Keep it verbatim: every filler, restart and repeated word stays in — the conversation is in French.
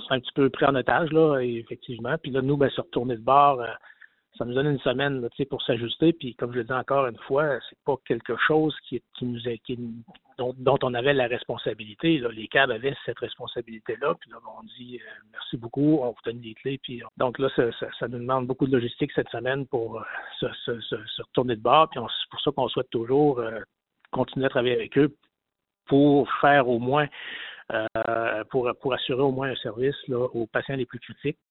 c'est un petit peu pris en otage, là, effectivement. Puis là, nous, ben, se retourner de bord, euh, ça nous donne une semaine là, pour s'ajuster. Puis comme je le dis encore une fois, c'est pas quelque chose qui, qui nous est, qui, dont, dont on avait la responsabilité. Là. Les câbles avaient cette responsabilité-là. Puis là, on dit euh, merci beaucoup, on vous donne les clés. Puis donc là, ça, ça, ça nous demande beaucoup de logistique cette semaine pour euh, se, se, se, se retourner de bord. Puis on, c'est pour ça qu'on souhaite toujours euh, continuer à travailler avec eux pour faire au moins, euh, pour, pour assurer au moins un service là, aux patients les plus critiques.